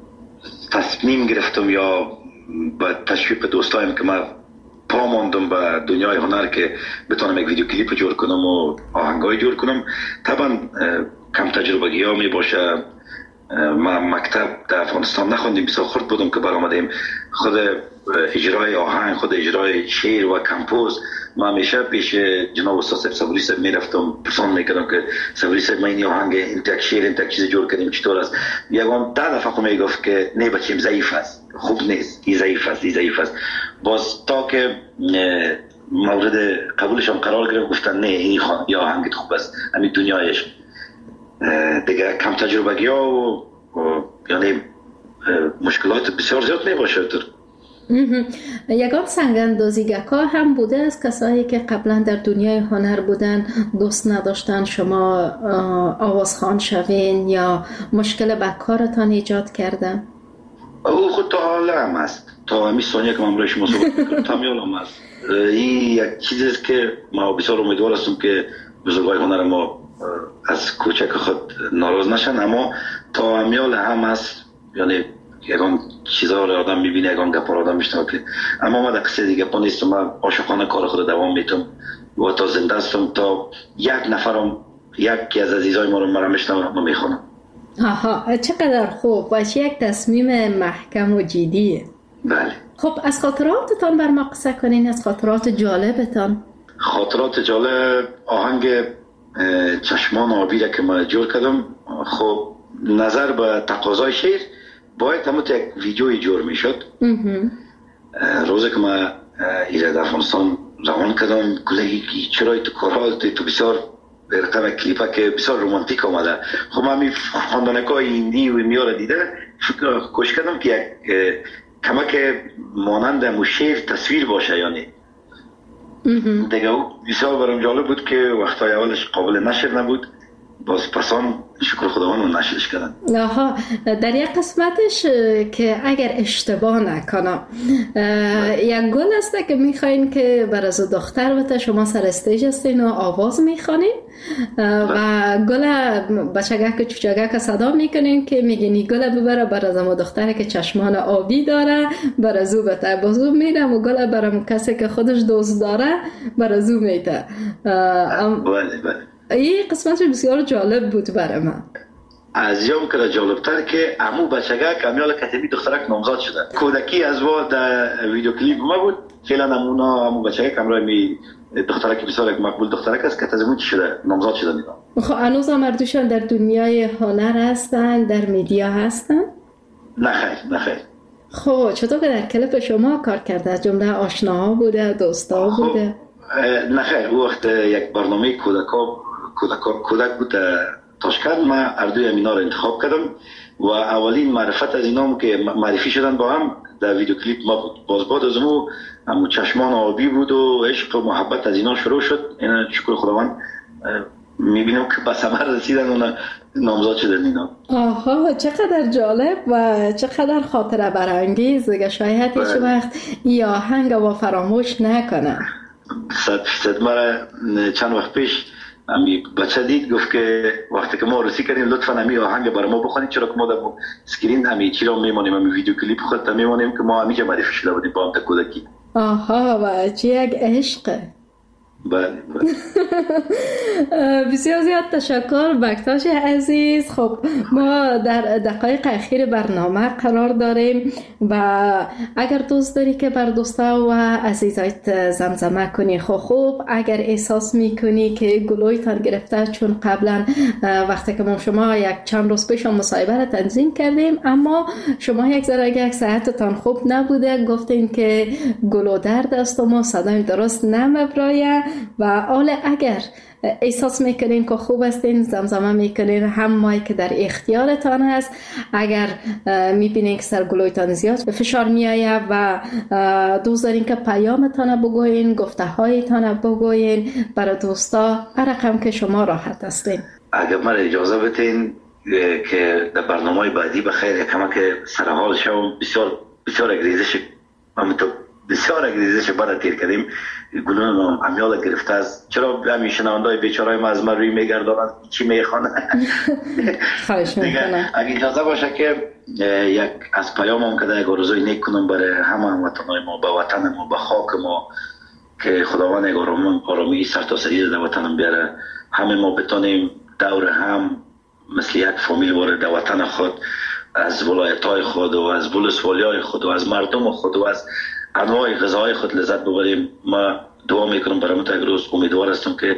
تصمیم گرفتم یا با تشویق دوستایم که ما پا ماندم به دنیای هنر که بتونم یک ویدیو کلیپ جور کنم و آهنگای جور کنم، طبعا کم تجربگی ها می باشه. ما مکتب در افغانستان نخوندیم، بسیار خرد بودم که برآمدیم. خود اجرای آهنگ، خود اجرای شعر و کمپوز ما همیشه پیش جناب استاد صبوری صاحب میرفتم، پرسان میکردم که صبوری صاحب ما این آهنگ این تک شعر این تک چیز جور کردیم چطور است؟ یگان ده دفعه خود میگفت که نه بچیم ضعیف است، خوب نیست، این ضعیف است، این ضعیف است. باز تا که مورد قبولشان قرار گرفت گفتن نه این یا آهنگت خوب است، همین دنیایش دیگه کم تجربگی ها و, و یعنی مشکلات بسیار زیاد می باشه. یگان سنگ‌اندازیگرها هم بوده از کسایی که قبلا در دنیای هنر بودن دوست نداشتن شما آوازخوان شوین یا مشکل به کارتان ایجاد کردن؟ او خود تا حالا هم هست، تا همی ثانیه که من برای شما صحبت میکنم تا همی هم هست. این یک چیزی است که ما بسیار امیدوار هستم که بزرگای هنر ما از کوچک خود ناراض نشن، اما تا همیال هم هست. یعنی یکان چیزها رو آدم میبینه، یکان گپا رو آدم میشنوه که اما ما در قصه دیگه پا نیستم. من عاشقانه کار خود دوام میتم و تا زنده هستم تا یک نفرم یکی از عزیزای ما رو مرا میشنوه ما میخونم. آها، چقدر خوب و چه یک تصمیم محکم و جدیه. بله. خب از خاطراتتان بر ما قصه کنین، از خاطرات جالبتان. خاطرات جالب آهنگ چشمان آبی را که ما جور کردم. خب نظر به تقاضای شعر باید همون یک ویدیوی جور می شد. روزی که ما ایره در افغانستان روان کردم گلهی که چرای تو کارها تو بسیار برقم کلیپه که بسیار رومانتیک آمده. خب من می خواندانکای هندی و میاره دیده کوشش کردم که یک کمک مانند مو شعر تصویر باشه. یعنی دیگه بسیار برام جالب بود که وقتای اولش قابل نشر نبود، باز پسان شکر خداوند نشرش کردن. آها، در یک قسمتش که اگر اشتباه نکنم یک گل است که میخواین که بر از دختر بته شما سر استیج هستین و آواز میخوانین و گل بچگک چوچگک صدا میکنین که میگین گل ببره بر از اما دختره که چشمان آبی داره بر از او بته، بازو میرم و گل برام کسی که خودش دوست داره بر از او میته. بله بله، این قسمت بسیار جالب بود برای من. از یوم که جالبتر که امو بچگه کامیال کتبی دخترک نامزاد شده. کودکی از وا در ویدیو کلیپ ما بود. فعلا نمونه امو بچگه کامرای می دخترک بسیار یک مقبول دخترک است که تازه چی شده نامزاد شده میگم. خب هنوز مردوشان در دنیای هنر هستن، در میدیا هستن؟ نه خیر نه خیر. خب چطور که در کلیپ شما کار کرده؟ از جمله آشناها بوده، دوستا بوده؟ نه خیر، او وقت یک برنامه کودکا کودک کودک بود تاشکند. ما اردوی اینا رو انتخاب کردم و اولین معرفت از اینام که معرفی شدن با هم در ویدیو کلیپ ما بود. باز بعد از اون همون چشمان آبی بود و عشق و محبت از اینا شروع شد. اینا شکر خداوند میبینم که به ثمر رسیدن و نامزاد شدن اینا. آها، چقدر جالب و چقدر خاطره برانگیز دیگه. شاید هیچ وقت این آهنگ رو فراموش نکنم. صد فیصد. مرا چند وقت پیش امی بچه دید گفت که وقتی که ما عروسی کردیم لطفاً امی آهنگ برای ما بخونید، چرا که ما در اسکرین امی چی را میمانیم، امی ویدیو کلیپ خودت میمانیم که ما همیشه معرفی شده بودیم با هم تا کودکی. آها، و چه یک عشق. بله بله. بسیار زیاد تشکر بکتاش عزیز. خب ما در دقایق اخیر برنامه قرار داریم و اگر دوست داری که بر دوستا و عزیزایت زمزمه کنی خب خوب، اگر احساس میکنی که گلویتان گرفته، چون قبلا وقتی که ما شما یک چند روز پیش مصاحبه را تنظیم کردیم اما شما یک ذره یک صحتتان خوب نبوده، گفتین که گلو درد است و ما صدای درست نمیبرایه و حالا اگر احساس میکنین که خوب هستین زمزمه میکنین، هم مایی که در اختیارتان هست. اگر میبینین که سرگلویتان زیاد به فشار میایه و دوست دارین که پیامتان بگوین، گفته هایتان بگوین برای دوستا، هر رقم که شما راحت هستین. اگر من اجازه بتین که در برنامه بعدی بخیر یکم که سرحال شوم، بسیار بسیار اگریزش همینطور بسیار اگریزش برای تیر کردیم، گلون امیال گرفته است. چرا همین شنوندای بیچارهای ما از من روی میگردانند چی میخوانه؟ خواهش میکنم اگه اجازه باشه که یک از پیامم که در یک آرزوی نیک کنم برای همه هموطنهای ما، به وطن ما، به خاک ما، که خداوند یک آرامی سرتاسری در وطنم بیاره، همه ما بتونیم دور هم مثل یک فامیل وارد در وطن خود، از ولایت‌های خود و از ولسوالی‌های خود و از مردم خود و از انواع غذاهای خود لذت ببریم. ما دعا میکنم برای یک روز، امیدوار هستم که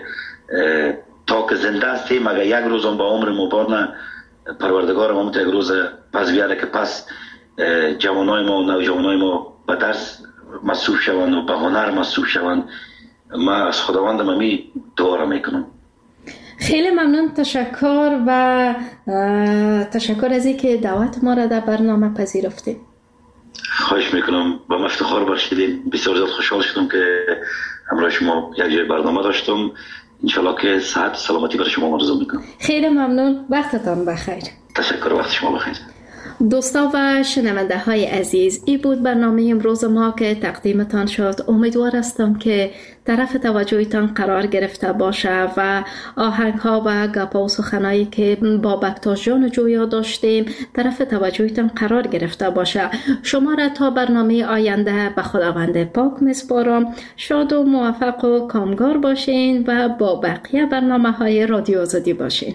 تا که زنده هستیم، اگر یک روز هم با عمر مبارن پروردگار ما یک روز پس بیاره که پس جوانای ما و نوجوانای ما به درس مصروف شوند و به هنر مصروف شوند. ما از خداوند ممی دعا را میکنم. خیلی ممنون، تشکر و تشکر از اینکه دعوت ما را در برنامه پذیرفتید. خواهش میکنم، با من افتخار بخشیدین. بسیار زیاد خوشحال شدم که همراه شما یک جای برنامه داشتم. انشالله که صحت و سلامتی برای شما آرزو میکنم. خیلی ممنون، وقتتان بخیر. تشکر، وقت شما بخیر. دوستا و شنونده های عزیز، این بود برنامه امروز ما که تقدیمتان شد. امیدوار هستم که طرف توجهتان قرار گرفته باشه و آهنگ ها و گپا و سخنایی که با بکتاش جان جویا داشتیم طرف توجهتان قرار گرفته باشه. شما را تا برنامه آینده به خداوند پاک میسپارم. شاد و موفق و کامگار باشین و با بقیه برنامه های رادیو آزادی باشین.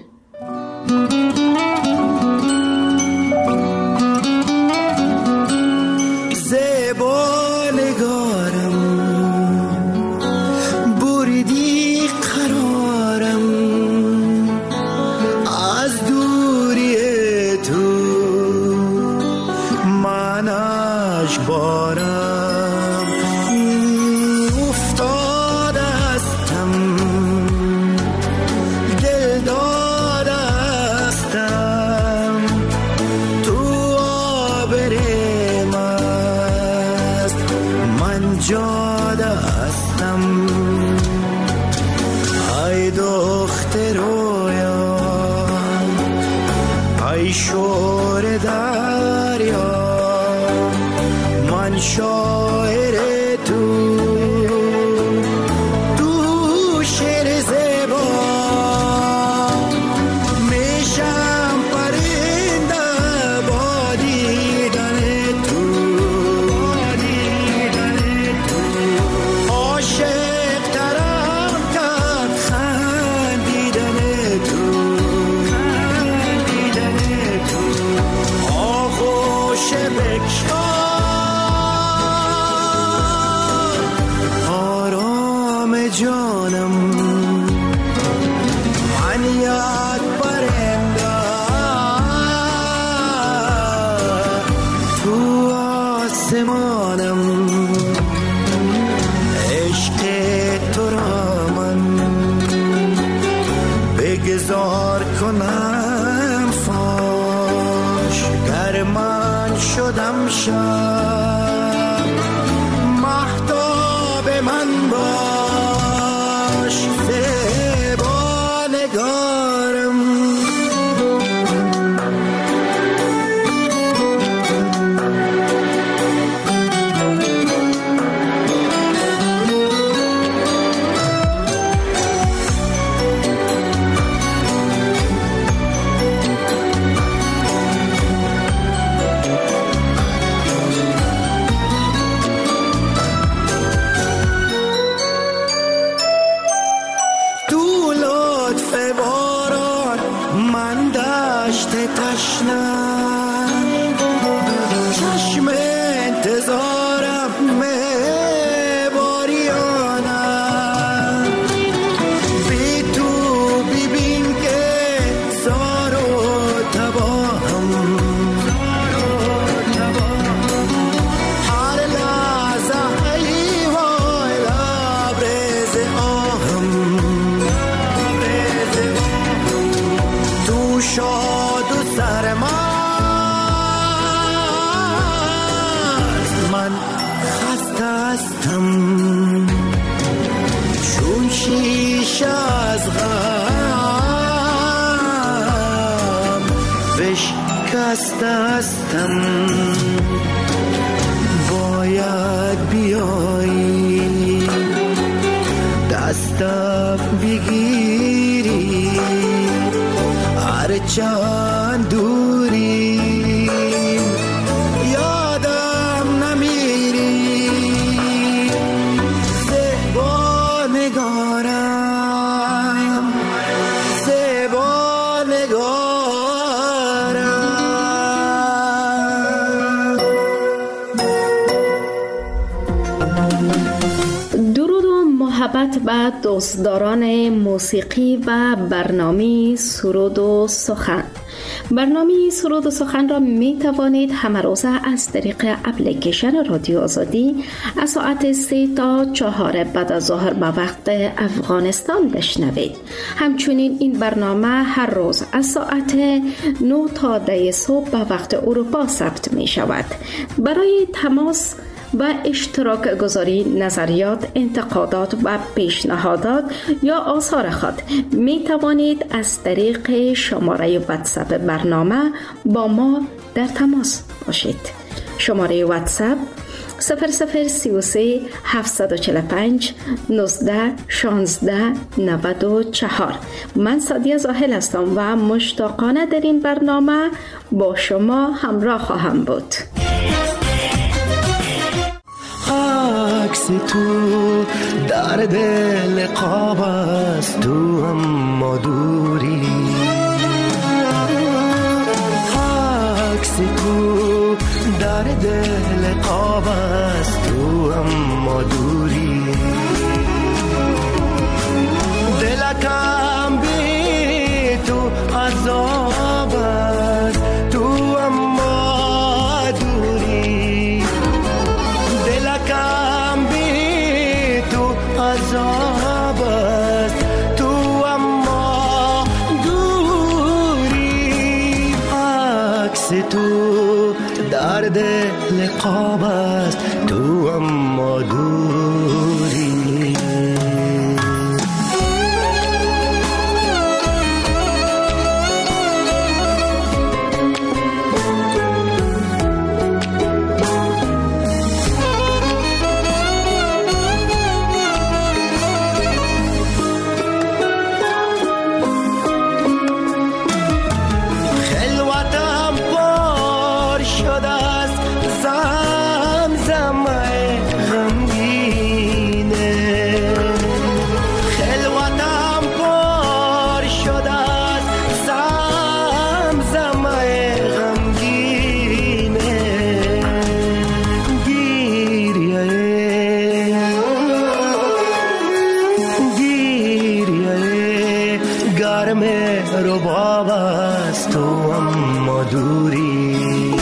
خستم، چون شیشه از غم بشکستم. باید بیایی دستم بگیری، هرچند دوری یادم نمیری. زیبا نگارم، زیبا نگارم. درود و محبت به دوستداران موسیقی و برنامه سرود و سخن. برنامه سرود و سخن را می توانید همه روزه از طریق اپلیکیشن رادیو آزادی از ساعت سه تا چهار بعد از ظهر به وقت افغانستان بشنوید. همچنین این برنامه هر روز از ساعت نه تا ده صبح به وقت اروپا ثبت می شود. برای تماس و اشتراک گذاری نظریات، انتقادات و پیشنهادات یا آثار خود می توانید از طریق شماره واتساپ برنامه با ما در تماس باشید. شماره واتساپ صفر صفر سی و سه هفتصد و چهل و پنج نوزده شانزده نود و چهار. من سادیه زاهل هستم و مشتاقانه در این برنامه با شما همراه خواهم بود. عکس تو در دل قاب است، تو اما دوری. عکس تو در دل قاب است، تو اما دوری. دلکم بی تو عذاب است، تو اما دوری. دلکم بی تو عذاب است، تو اما دوری. عکس تو در دل قاب است، تو اما دوری. رباب است، تو اما دوری.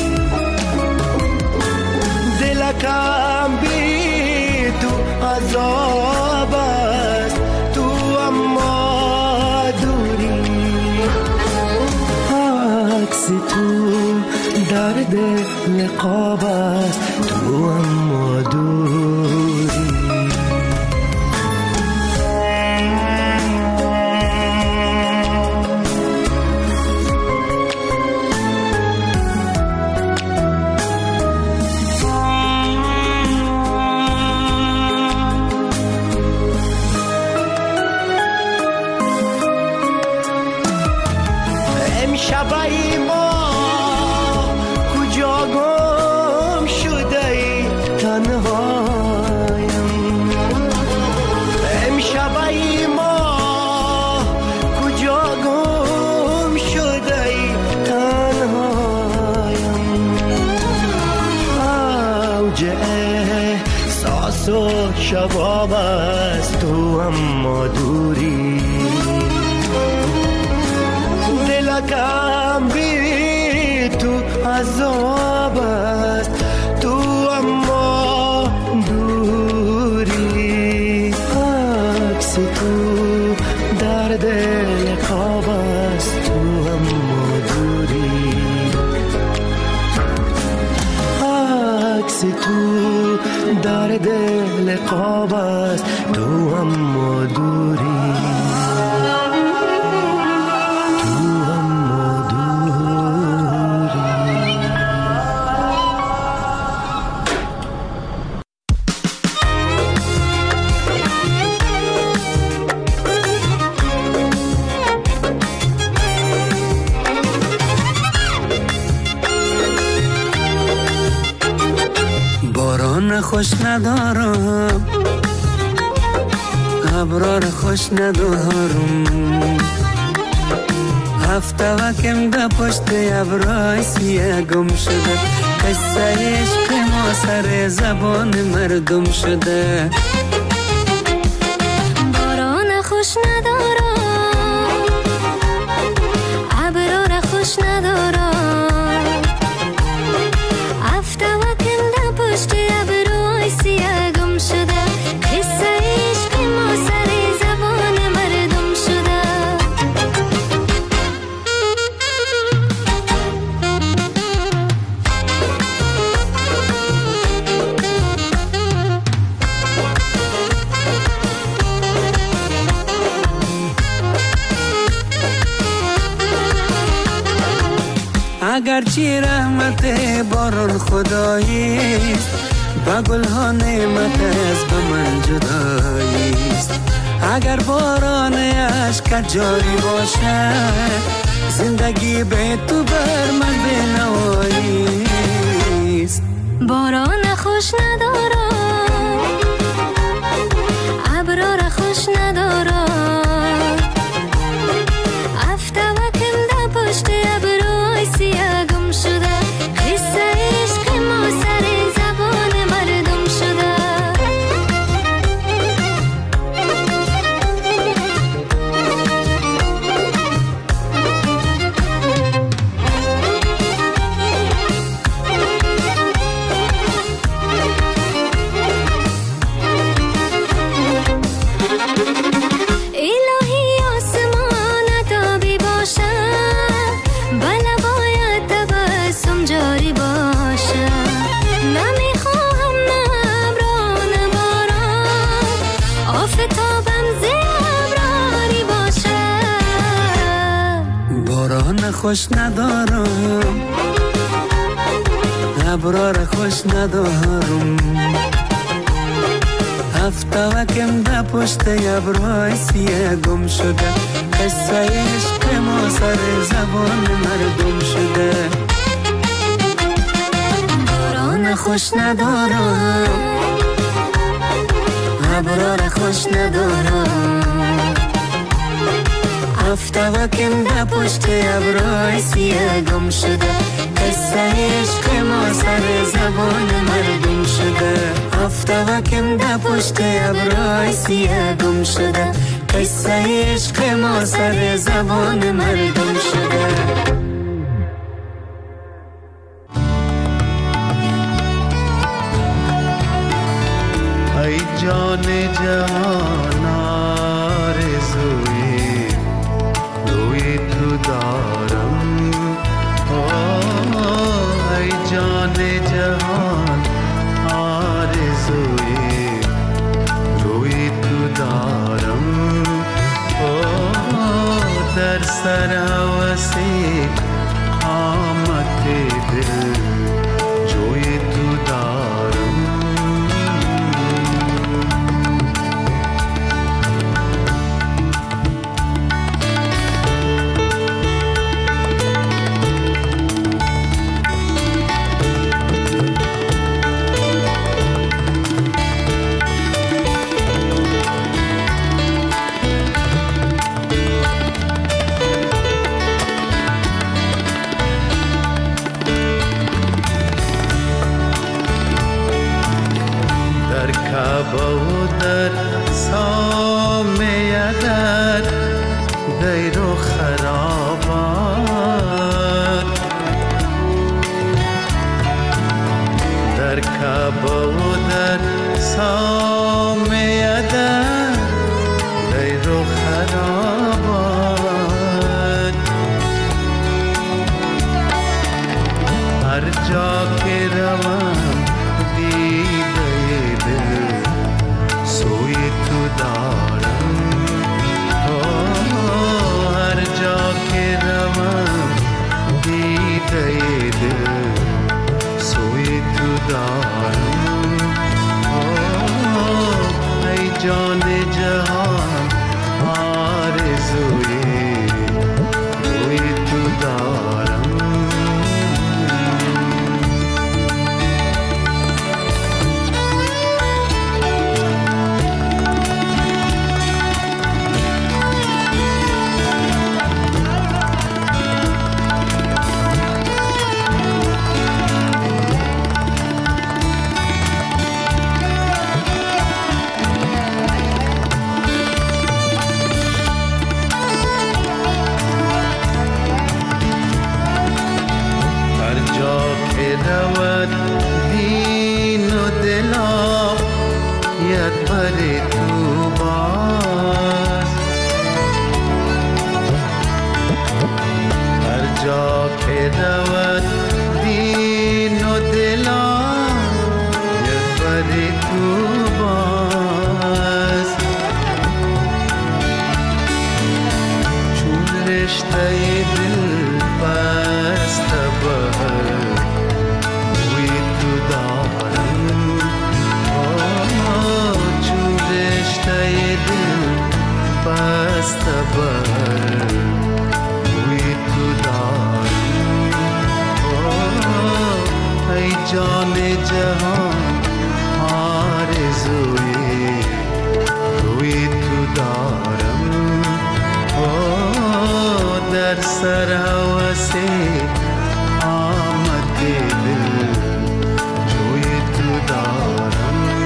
دلکم بی تو عذاب است، تو اما دوری. عکس تو در دل قاب است، تو اما دوری. شبای ما کجا گم شده ای تنهایم. امشبای ما کجا گم شده ای تنهایم. اوج احساس و شباب است، تو اما دوری. دلکم بی تو عذاب است، تو اما دوری. عکس تو در دل خواب است، تو اما دوری. عکس تو در دل خواب است، تو اما دوری. خوش ندارم ابرار خوش ندارم، هفته وکم ده پشت ابرای سیه گم شده، قصه عشق ما سر زبان مردم شده. باران خوش ندارم ابرار خوش ندارم، هفته وکم ده پشت ابرای سیه گم شده، قصه عشق ما سر زبان مردم شده. اگرچه رحمت باران خداییست، با گلها نعمت از به من جداییست. اگر باران عشق جاری باشد، زندگی به تو بر من بنواییست. باران خوش ندارم ابرار خوش ندارم، هفته وکم ده پشت ابرای سیه گم شده، قصه عشق ما سر زبان مردم شده. الهی آسمان تابی باشه، بله باید تبسم جاری باشه، نمیخواهم نبران باران، آفتابم زیبراری باشه. باران خوش ندارم ابرار خوش ندارم، هفته وکم ده پشت ابرای سیه گم شده، قصه عشق ما سر زبان مردم شده. باران خوش ندارم ابرار خوش ندارم، هفته وکم ده پشت ابرای سیه گم شده، قصه عشق ما سر زبان مردم شده. هفته وکم ده پشت ابرای سیه گم شده، قصه عشق ما سر زبان مردم شده. ای جان جهان آرزوی روی تو دارم، ای جان جهان آرزوی روی تو دارم، در سر هوسی آمد دل جوی تو دارم. و در سامه در دیر و خرابات، در کعبه و در سامه در دیر و خرابات، هر جا که روم جان جهان آرزوی روی تو دارم. رود دین و دلا ید بر تو باز، هر جا که رود دین و دلا ید بر تو باز، چون رشته دل بسته بر بسته بر روی تو دارم. ای جان جهان آرزوی روی تو دارم. در سر هوس آمده دل روی تو دارم.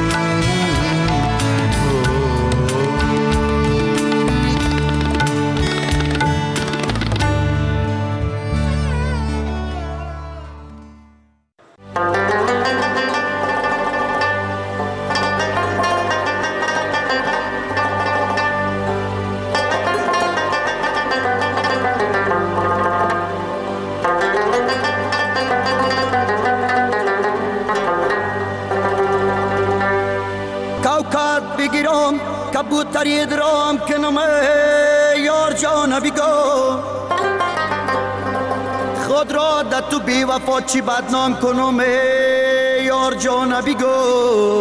کبوتری درام کنم یار جان بیگو، خود را در تو بی وفا چی بدنام کنم یار جان بیگو،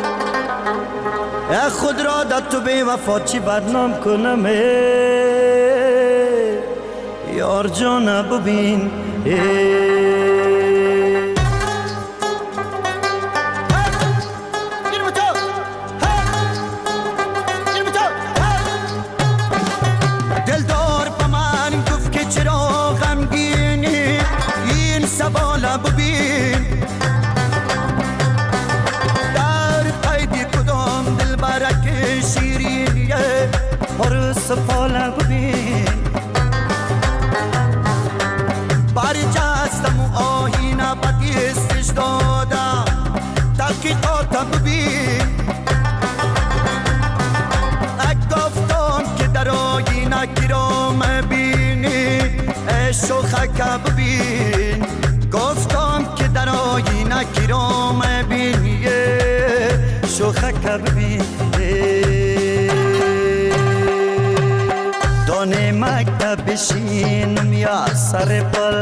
خود را در تو بی وفا چی بدنام کنم یار جان ببین. ببین در قید کدام دل برک شیرینیه پر سفاله ببین، برجستم و آهینه بدیستش دادم تحقیقاتم ببین، گفتم که در آهینه گرام بینی شوخک ببین، گفتم که در آینه کرام بینی شوخک ببین. دانه مکتب بشینم یا سر پل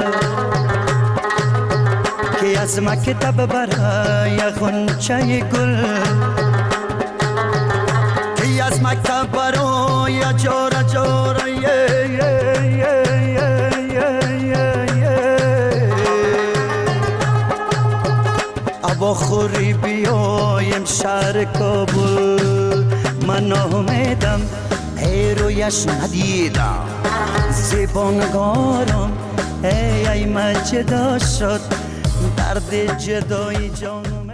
که از مکتب برای غنچه گل، که از مکتب برای جاره جاره با خوری بیایم شهر کابل، من آمدم ای رویش ندیدم زیبانگارم ای ای من جدا شد درد جدایی جانم.